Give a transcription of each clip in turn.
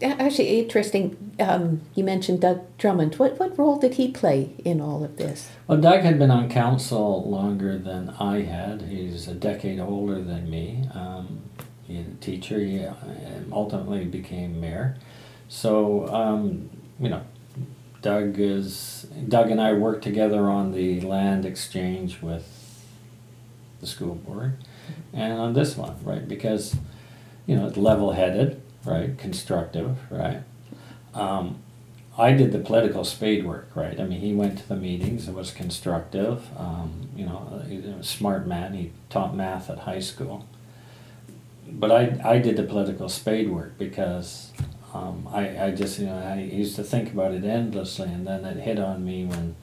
Actually, interesting. You mentioned Doug Drummond. What role did he play in all of this? Well, Doug had been on council longer than I had. He's a decade older than me. He was a teacher. He ultimately became mayor. So, Doug and I worked together on the land exchange with the school board, and on this one, right? Because, level-headed, right? Constructive, right? I did the political spade work, right? I mean, he went to the meetings. It was constructive. He's a smart man. He taught math at high school. But I did the political spade work because I used to think about it endlessly, and then it hit on me when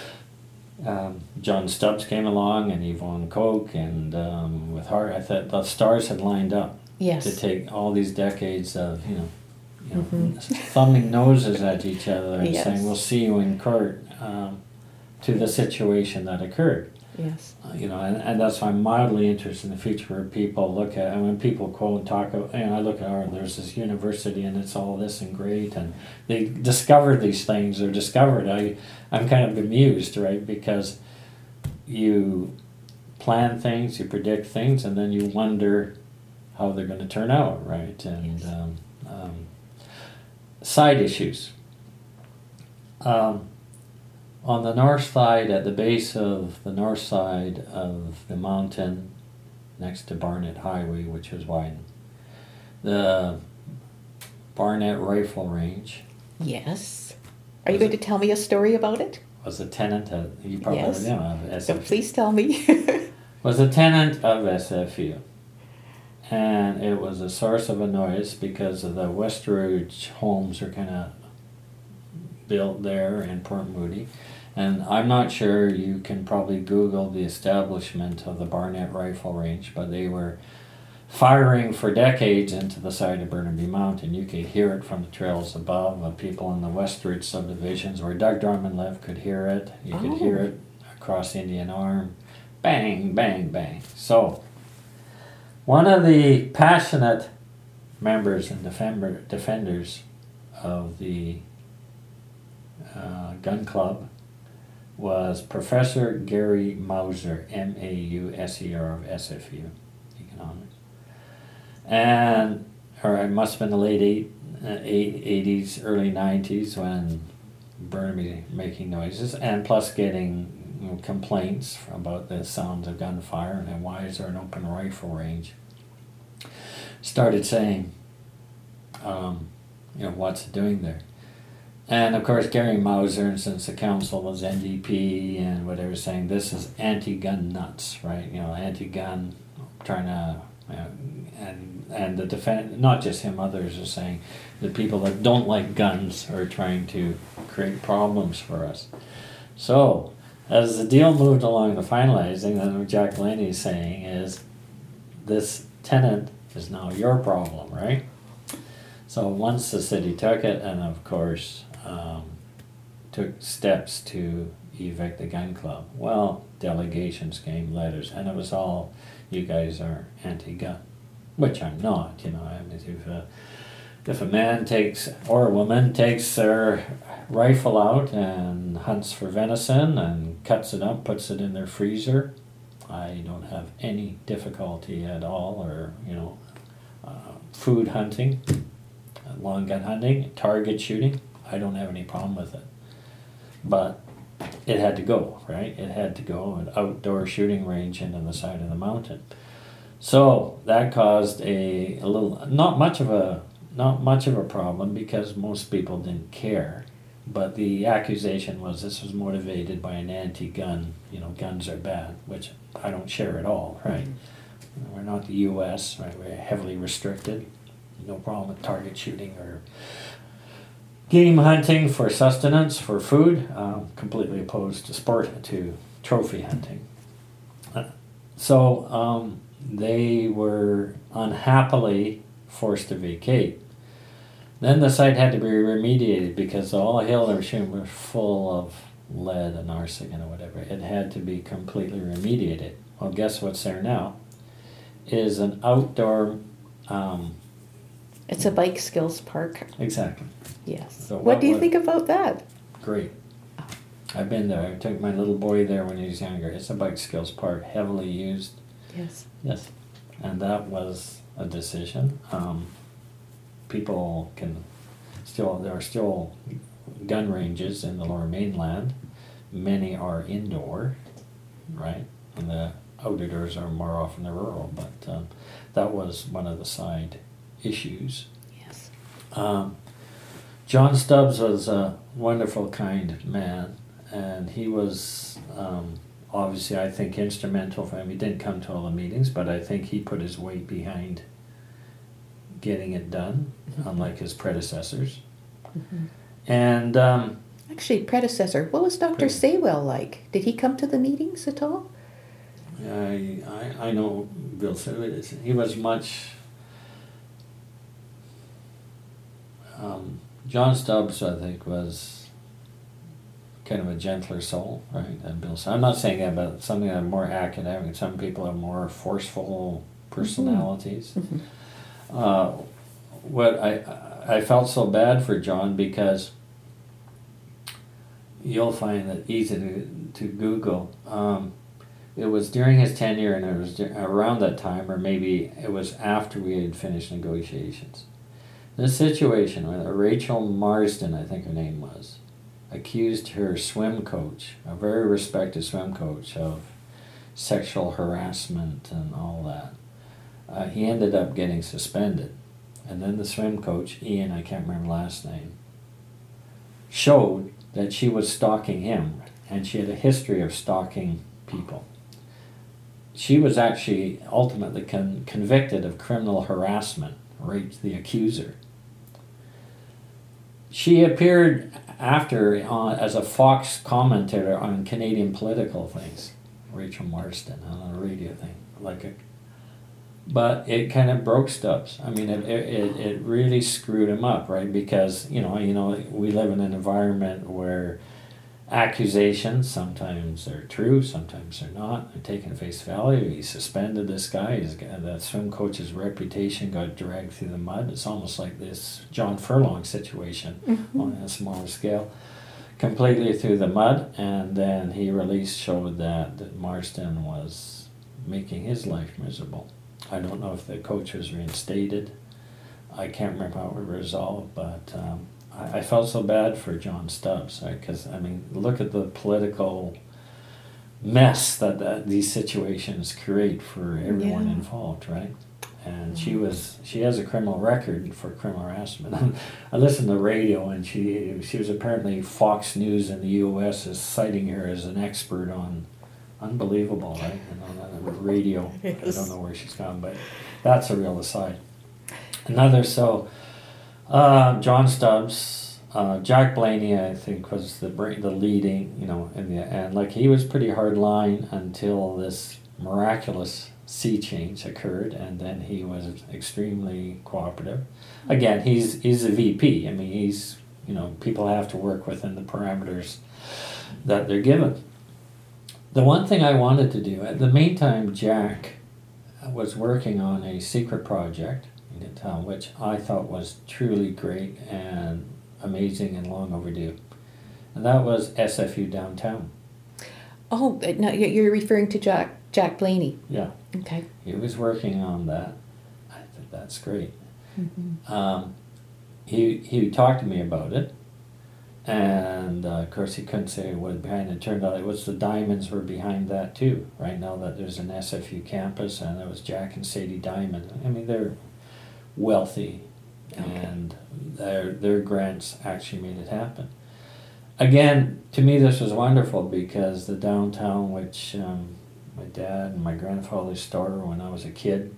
John Stubbs came along and Yvonne Koch and with Hart. I thought the stars had lined up to take all these decades of thumbing noses at each other and saying, "We'll see you in court," to the situation that occurred. Yes. And that's why I'm mildly interested in the future where people look at, and when people quote and talk about, I look at, there's this university and it's all this and great, and they discovered these things, or discovered, I'm kind of bemused, right? Because you plan things, you predict things, and then you wonder how they're going to turn out, right? And side issues. On the north side, at the base of the north side of the mountain, next to Barnett Highway, which was widened, the Barnett Rifle Range. Yes. Are you going to tell me a story about it? Was a tenant of, you probably know, of SFU. So please tell me. Was a tenant of SFU. And it was a source of annoyance because of the Westridge homes are kind of built there in Port Moody. And I'm not sure, you can probably Google the establishment of the Barnett Rifle Range, but they were firing for decades into the side of Burnaby Mountain. You could hear it from the trails above. People in the Westridge subdivisions where Doug Drummond lived could hear it. You could hear it across Indian Arm. Bang, bang, bang. So, one of the passionate members and defenders of the gun club was Professor Gary Mauser, Mauser of SFU Economics. And, it must have been the late 80s, early 90s when Burnaby making noises, and plus getting complaints about the sounds of gunfire and why is there an open rifle range. Started saying, what's it doing there? And of course, Gary Mauser, since the council was NDP and whatever, saying this is anti-gun nuts, right? Anti-gun, trying to, and the defense, not just him, others are saying the people that don't like guns are trying to create problems for us. So, as the deal moved along to finalizing, then what Jack Delaney is saying is this tenant is now your problem, right? So once the city took it, and of course took steps to evict the gun club, well, delegations came, letters, and it was all, you guys are anti-gun, which I'm not. If a man takes, or a woman takes their rifle out and hunts for venison and cuts it up, puts it in their freezer, I don't have any difficulty at all, or food hunting, long gun hunting, target shooting, I don't have any problem with it. But it had to go, right? It had to go, an outdoor shooting range into the side of the mountain. So that caused a little, not much of a problem because most people didn't care. But the accusation was this was motivated by an anti-gun, guns are bad, which I don't share at all, right? Mm-hmm. We're not the U.S., right? We're heavily restricted. No problem with target shooting or game hunting for sustenance, for food. Completely opposed to trophy hunting. So they were unhappily forced to vacate. Then the site had to be remediated because all the hill they were shooting were full of lead and arsenic and whatever. It had to be completely remediated. Well, guess what's there now? Is an outdoor It's a bike skills park. Exactly. Yes. So what do you think about that? Great. I've been there. I took my little boy there when he was younger. It's a bike skills park, heavily used. Yes. Yes. And that was a decision. People can there are still gun ranges in the Lower Mainland. Many are indoor, right? And the outdoors are more often the rural, but that was one of the side issues. Yes. John Stubbs was a wonderful, kind man, and he was obviously, I think, instrumental for him. He didn't come to all the meetings, but I think he put his weight behind getting it done, unlike his predecessors. Mm-hmm. And actually, predecessor, what was Dr. Saywell like? Did he come to the meetings at all? I know Bill Saywell. He was much. John Stubbs, I think, was kind of a gentler soul, right? And Bill. I'm not saying that, but something that more academic. Some people have more forceful personalities. Mm-hmm. What I felt so bad for John, because you'll find it easy to Google. It was during his tenure, and it was around that time, or maybe it was after we had finished negotiations. This situation where Rachel Marsden, I think her name was, accused her swim coach, a very respected swim coach, of sexual harassment and all that. He ended up getting suspended. And then the swim coach, Ian, I can't remember last name, showed that she was stalking him, and she had a history of stalking people. She was actually ultimately convicted of criminal harassment, raped the accuser. She appeared after as a Fox commentator on Canadian political things, Rachel Marsden, on a radio thing, but it kind of broke Stubbs. I mean, it really screwed him up, right? Because you know, we live in an environment where accusations sometimes are true, sometimes they're not. They're taken at face value. He suspended this guy. That swim coach's reputation got dragged through the mud. It's almost like this John Furlong situation, mm-hmm. on a smaller scale, completely through the mud. And then he showed that Marsden was making his life miserable. I don't know if the coach was reinstated. I can't remember how it was resolved, but I felt so bad for John Stubbs, because, I mean, look at the political mess that these situations create for everyone involved, right? And she has a criminal record for criminal harassment. I listened to the radio, and she was apparently Fox News in the U.S. is citing her as an expert on. Unbelievable, right? And on the radio, yes. I don't know where she's gone, but that's a real aside. John Stubbs, Jack Blaney, I think, was the leading, in the end. Like, he was pretty hard line until this miraculous sea change occurred, and then he was extremely cooperative. Again, he's a VP. I mean, people have to work within the parameters that they're given. The one thing I wanted to do, at the meantime, Jack was working on a secret project in town, which I thought was truly great and amazing and long overdue. And that was SFU Downtown. Oh, no, you're referring to Jack Blaney. Yeah. Okay. He was working on that. I think that's great. Mm-hmm. He talked to me about it. And, of course, he couldn't say what was behind it. It turned out it was the Diamonds were behind that, too. Right now that there's an SFU campus, and it was Jack and Sadie Diamond. I mean, they're wealthy, and their grants actually made it happen. Again, to me, this was wonderful, because the downtown, which my dad and my grandfather started when I was a kid,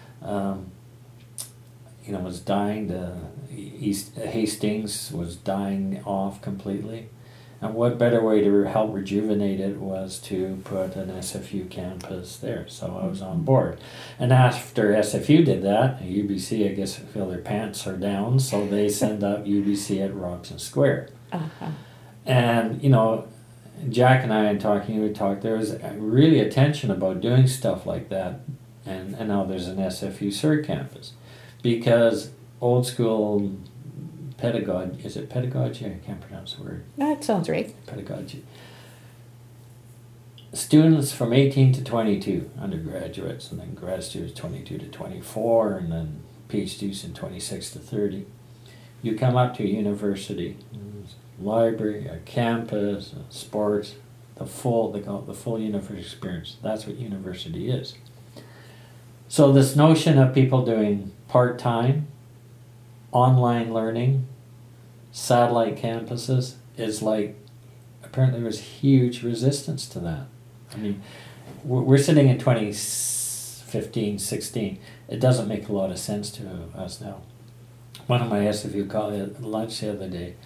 was dying. East Hastings was dying off completely. And what better way to help rejuvenate it was to put an SFU campus there. So I was on board. And after SFU did that, UBC, I guess, feel their pants are down, so they send up UBC at Robson Square. Uh-huh. And, Jack and I there was really a tension about doing stuff like that. And now there's an SFU CERT campus. Because old school pedagogy. Is it pedagogy? I can't pronounce the word. That sounds right. Pedagogy. Students from 18 to 22, undergraduates, and then grad students 22 to 24, and then PhDs in 26 to 30. You come up to a university, library, a campus, sports, they call it the full university experience. That's what university is. So this notion of people doing part-time, online learning, satellite campuses is like, apparently there's huge resistance to that. I mean, we're sitting in 2015, 16. It doesn't make a lot of sense to us now. One of my SFU colleagues at lunch the other day,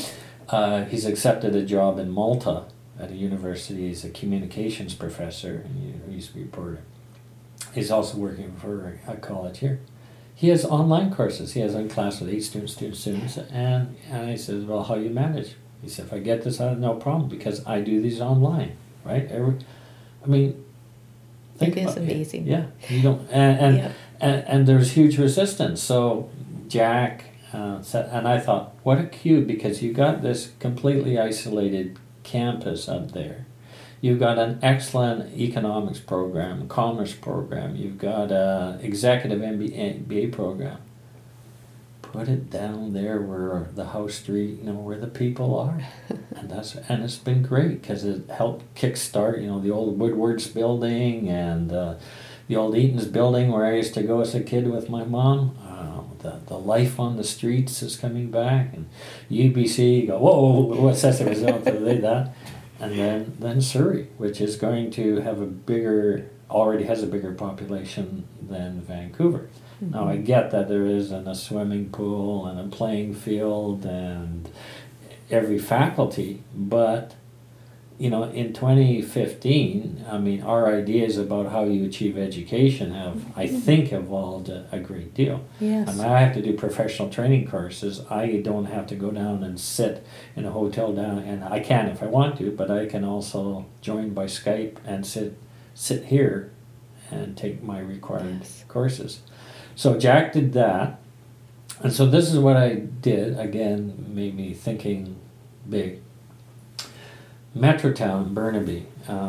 he's accepted a job in Malta at a university. He's a communications professor, and he used to be a reporter. He's also working for a college here. He has online courses. He has a class with 8 students, and I said, well, how do you manage? He said, if I get this, I have no problem, because I do these online, right? I mean, think It is about amazing. it. Yeah, you don't, and there's huge resistance. So Jack said, and I thought, what a cue, because you got this completely isolated campus up there. You've got an excellent economics program, commerce program. You've got an executive MBA program. Put it down there where the house street, where the people are, and it's been great because it helped kickstart, the old Woodward's building and the old Eaton's building where I used to go as a kid with my mom. The life on the streets is coming back, and UBC, you go, whoa, what's that? That. And then Surrey, which is going to have already has a bigger population than Vancouver. Mm-hmm. Now I get that there isn't a swimming pool and a playing field and every faculty, but in 2015, I mean, our ideas about how you achieve education have, I think, evolved a great deal. Yes. I mean, I have to do professional training courses. I don't have to go down and sit in a hotel down, and I can if I want to, but I can also join by Skype and sit here and take my required courses. So Jack did that, and so this is what I did. Again, made me thinking big. Metrotown, Burnaby,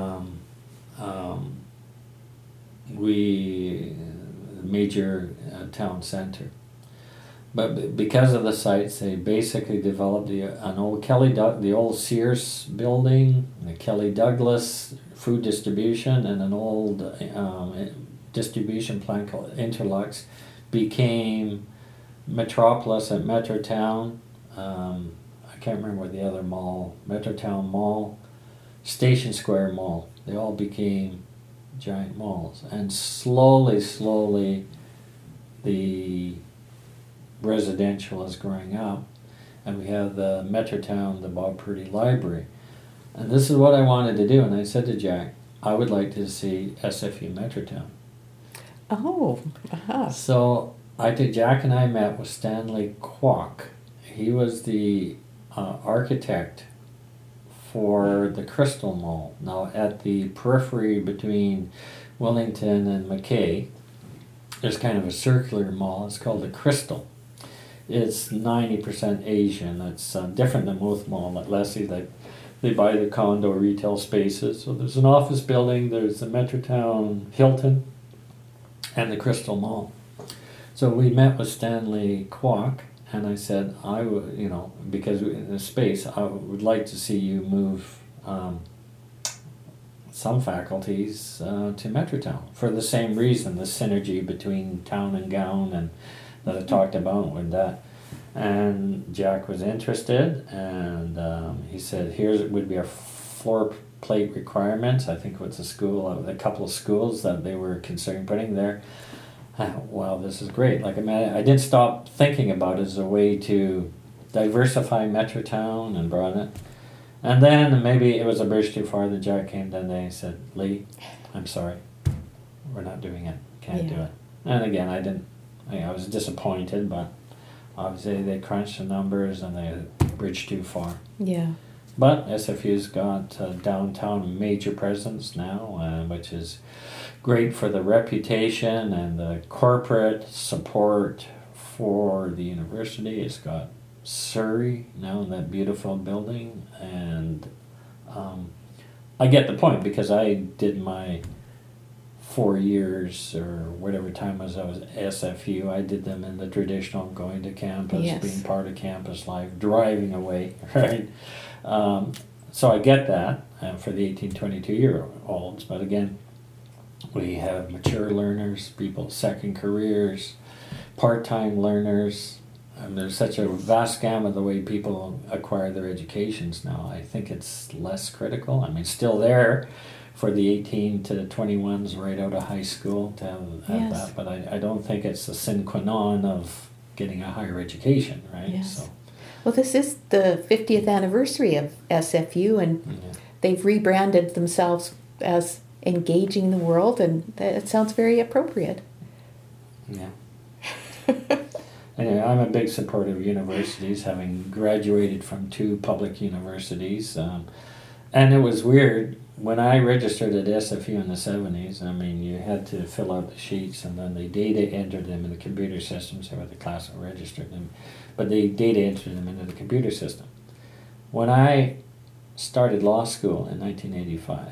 major town center. But because of the sites, they basically developed an old the old Sears building, the Kelly Douglas food distribution, and an old distribution plant called Interlux became Metropolis at Metrotown. I can't remember what the other mall, Metrotown Mall, Station Square Mall. They all became giant malls. And slowly, the residential is growing up. And we have the Metrotown, the Bob Purdy Library. And this is what I wanted to do. And I said to Jack, I would like to see SFU Metrotown. Oh, uh-huh. So Jack and I met with Stanley Kwok. He was the architect for the Crystal Mall. Now, at the periphery between Wellington and Mackay, there's kind of a circular mall. It's called the Crystal. It's 90% Asian. It's different than most malls like Leslie. They buy the condo retail spaces. So there's an office building, there's the Metrotown Hilton, and the Crystal Mall. So we met with Stanley Kwok, and I said, I would, because in the space, I would like to see you move some faculties to Metrotown for the same reason, the synergy between town and gown, and that I talked about with that. And Jack was interested, and he said, here's would be our floor plate requirements. I think it was a couple of schools that they were considering putting there. Wow, this is great. Like, I mean, I didn't stop thinking about it as a way to diversify Metrotown and broaden it. And then maybe it was a bridge too far that Jack came down there and said, Lee, I'm sorry. We're not doing it. Can't do it. And again, I was disappointed, but obviously they crunched the numbers and they bridged too far. Yeah. But SFU's got downtown major presence now, which is great for the reputation and the corporate support for the university. It's got Surrey now, that beautiful building, and I get the point because I did my 4 years or whatever time was I was SFU. I did them in the traditional going to campus, Yes. being part of campus life, driving away, right? So I get that for the 18, 22-year-olds, but again, we have mature learners, people second careers, part-time learners. There's such a vast gamut of the way people acquire their educations now. I think it's less critical. I mean, still there for the 18 to the 21s right out of high school to have Yes. that, but I don't think it's the sine qua non of getting a higher education, right? Yes. So, Well, this is the 50th anniversary of SFU, and yeah. they've rebranded themselves as Engaging the World, and it sounds very appropriate. Yeah. Anyway, I'm a big supporter of universities, having graduated from 2 public universities. And it was weird, when I registered at SFU in the 70s, I mean, you had to fill out the sheets and then they data entered them in the computer system, so the class that registered them, but they data entered them into the computer system. When I started law school in 1985,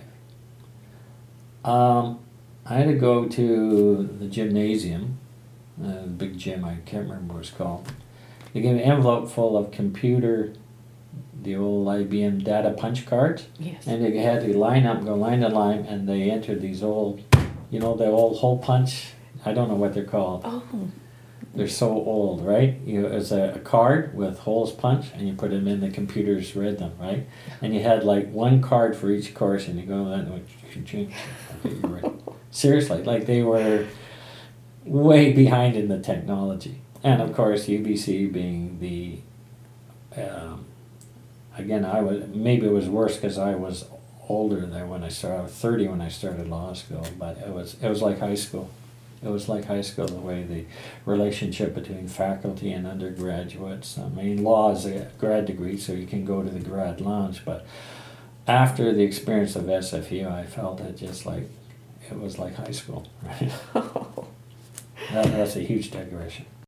I had to go to the gymnasium, the big gym, I can't remember what it's called. They gave me an envelope full of the old IBM data punch cards, Yes. and they had to line up, go line to line, and they entered these old, the old hole punch. I don't know what they're called. Oh, They're so old, right? It's a card with holes punched, and you put them in, the computers read them, right? And you had like 1 card for each course, and you go, okay, you're ready. Seriously, like they were way behind in the technology. And of course, UBC being the, again, maybe it was worse because I was older than when I started. I was 30 when I started law school, but it was like high school. It was like high school, the way the relationship between faculty and undergraduates. I mean, law is a grad degree, so you can go to the grad lounge, but after the experience of SFU, I felt it was like high school, right? That's a huge digression.